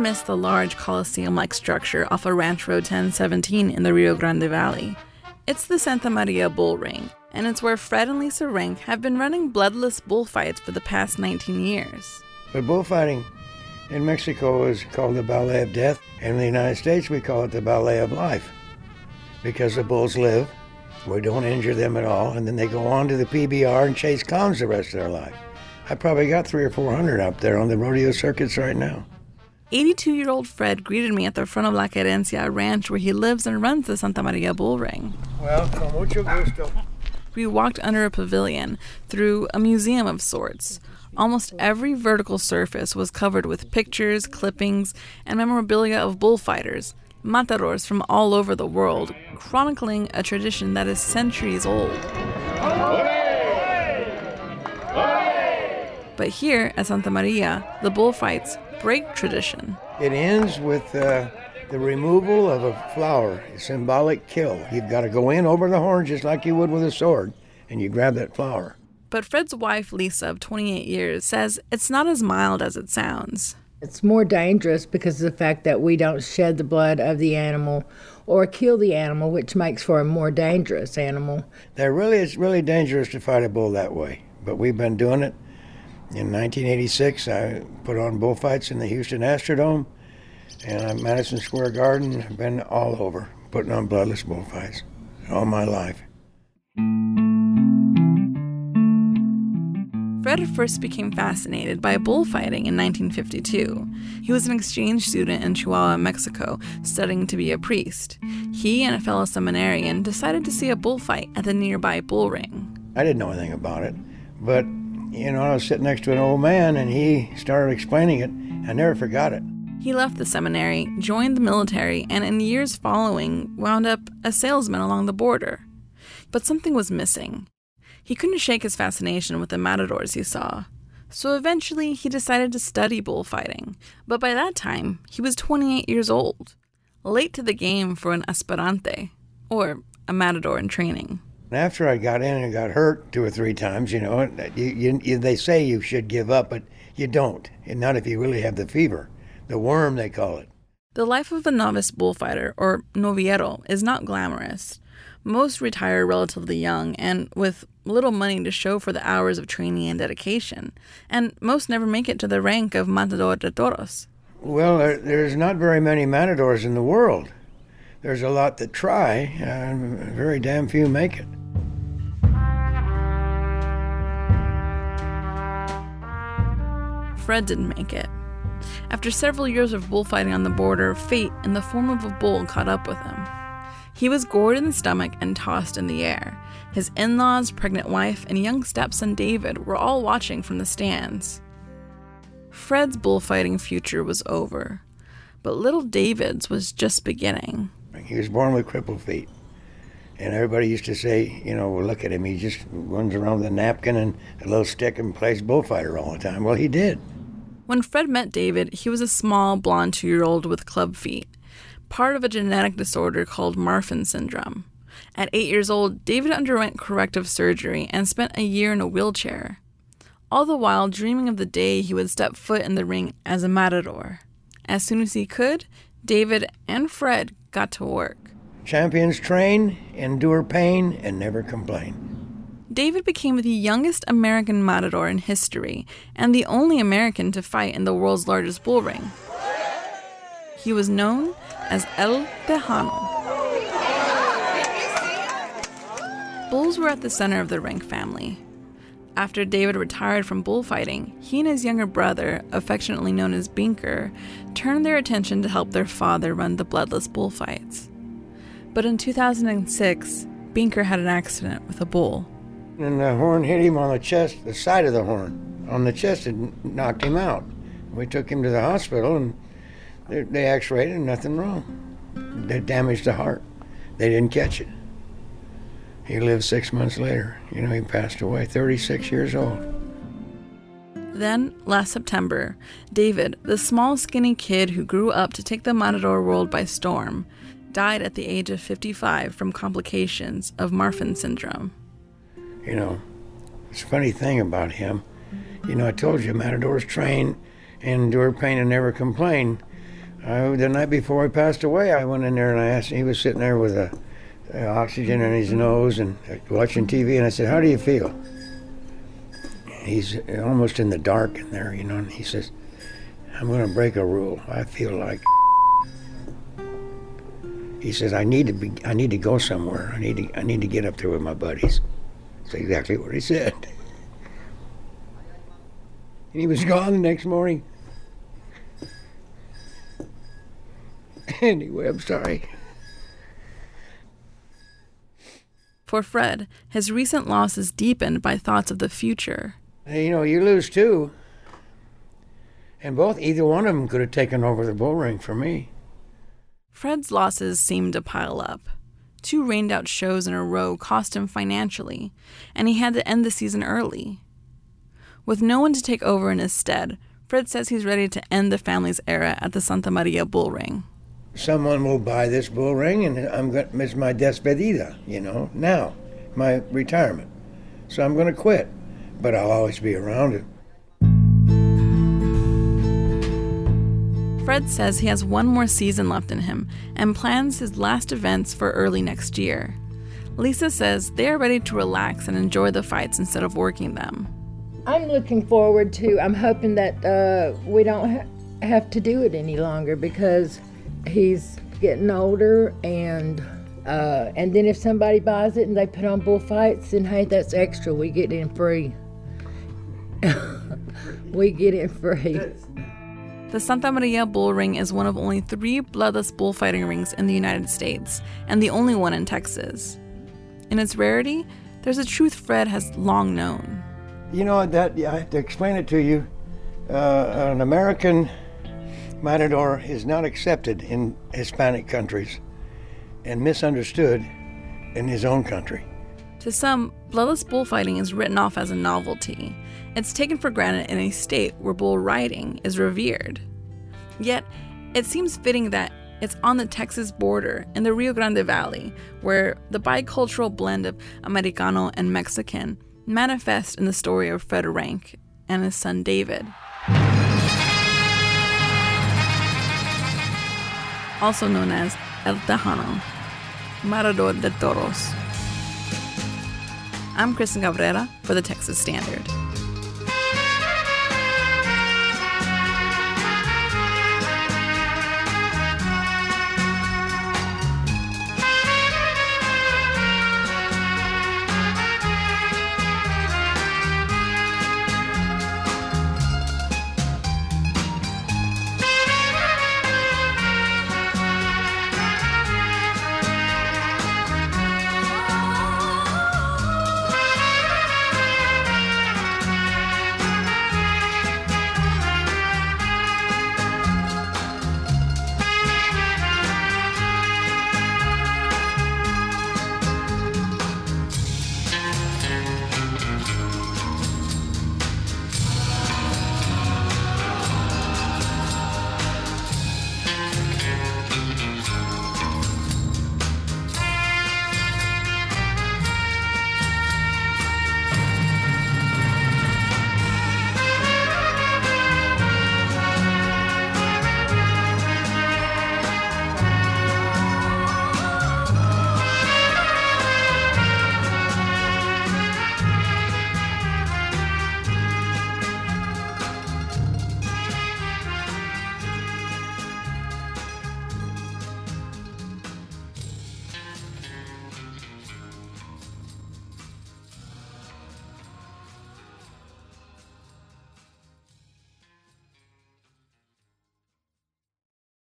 miss the large Colosseum-like structure off of Ranch Road 1017 in the Rio Grande Valley. It's the Santa Maria Bull Ring, and it's where Fred and Lisa Rink have been running bloodless bullfights for the past 19 years. But bullfighting in Mexico is called the Ballet of Death, and in the United States we call it the Ballet of Life, because the bulls live, we don't injure them at all, and then they go on to the PBR and chase clowns the rest of their life. I probably got 300 or 400 up there on the rodeo circuits right now. 82-year-old Fred greeted me at the front of La Querencia Ranch, where he lives and runs the Santa Maria Bull Ring. Well, con mucho gusto. We walked under a pavilion through a museum of sorts. Almost every vertical surface was covered with pictures, clippings, and memorabilia of bullfighters, matadors from all over the world, chronicling a tradition that is centuries old. But here at Santa Maria, the bullfights break tradition. It ends with the removal of a flower, a symbolic kill. You've got to go in over the horn just like you would with a sword, and you grab that flower. But Fred's wife, Lisa, of 28 years, says it's not as mild as it sounds. It's more dangerous because of the fact that we don't shed the blood of the animal or kill the animal, which makes for a more dangerous animal. It's really dangerous to fight a bull that way, but we've been doing it. In 1986, I put on bullfights in the Houston Astrodome, and at Madison Square Garden. I've been all over putting on bloodless bullfights all my life. Fred first became fascinated by bullfighting in 1952. He was an exchange student in Chihuahua, Mexico, studying to be a priest. He and a fellow seminarian decided to see a bullfight at the nearby bull ring. I didn't know anything about it, but I was sitting next to an old man, and he started explaining it. I never forgot it. He left the seminary, joined the military, and in years following, wound up a salesman along the border. But something was missing. He couldn't shake his fascination with the matadors he saw. So eventually, he decided to study bullfighting. But by that time, he was 28 years old, late to the game for an aspirante, or a matador in training. After I got in and got hurt 2 or 3 times, they say you should give up, but you don't. And not if you really have the fever. The worm, they call it. The life of a novice bullfighter, or novillero, is not glamorous. Most retire relatively young and with little money to show for the hours of training and dedication. And most never make it to the rank of matador de toros. Well, there's not very many matadors in the world. There's a lot that try, and very damn few make it. Fred didn't make it. After several years of bullfighting on the border, fate in the form of a bull caught up with him. He was gored in the stomach and tossed in the air. His in-laws, pregnant wife, and young stepson David were all watching from the stands. Fred's bullfighting future was over, but little David's was just beginning. He was born with crippled feet. And everybody used to say, well, look at him, he just runs around with a napkin and a little stick and plays bullfighter all the time. Well, he did. When Fred met David, he was a small, blonde 2-year-old with club feet, part of a genetic disorder called Marfan syndrome. At 8 years old, David underwent corrective surgery and spent a year in a wheelchair, all the while dreaming of the day he would step foot in the ring as a matador. As soon as he could, David and Fred got to work. Champions train, endure pain, and never complain. David became the youngest American matador in history and the only American to fight in the world's largest bull ring. He was known as El Tejano. Bulls were at the center of the Rink family. After David retired from bullfighting, he and his younger brother, affectionately known as Binker, turned their attention to help their father run the bloodless bullfights. But in 2006, Binker had an accident with a bull. And the horn hit him on the chest, the side of the horn, on the chest, and knocked him out. We took him to the hospital, and they x-rayed and nothing wrong. They damaged the heart. They didn't catch it. He lived 6 months later. He passed away, 36 years old. Then, last September, David, the small, skinny kid who grew up to take the matador world by storm, died at the age of 55 from complications of Marfan syndrome. It's a funny thing about him. I told you, matadors train, endure pain, and never complain. The night before he passed away, I went in there and I asked him, he was sitting there with oxygen in his nose and watching TV, and I said, "How do you feel?" He's almost in the dark in there, you know, and he says, "I'm going to break a rule. I feel like..." He says, I need to go somewhere. I need to get up there with my buddies." That's exactly what he said. And he was gone the next morning. Anyway, I'm sorry. For Fred, his recent loss is deepened by thoughts of the future. You know, you lose two, and either one of them could have taken over the bull ring for me. Fred's losses seemed to pile up. 2 rained-out shows in a row cost him financially, and he had to end the season early. With no one to take over in his stead, Fred says he's ready to end the family's era at the Santa Maria bull ring. Someone will buy this bull ring, and it's my despedida, you know, now, my retirement. So I'm going to quit, but I'll always be around it. Fred says he has one more season left in him and plans his last events for early next year. Lisa says they are ready to relax and enjoy the fights instead of working them. I'm looking forward to, I'm hoping that we don't have to do it any longer, because he's getting older, and then if somebody buys it and they put on bullfights, then hey, that's extra. We get in free. We get in free. The Santa Maria Bull Ring is one of only 3 bloodless bullfighting rings in the United States, and the only one in Texas. In its rarity, there's a truth Fred has long known. You know, I have to explain it to you. An American matador is not accepted in Hispanic countries and misunderstood in his own country. To some, bloodless bullfighting is written off as a novelty. It's taken for granted in a state where bull riding is revered. Yet, it seems fitting that it's on the Texas border in the Rio Grande Valley, where the bicultural blend of Americano and Mexican manifests in the story of Fred Rank and his son David. Also known as El Tejano, Matador de Toros. I'm Kristen Cabrera for the Texas Standard.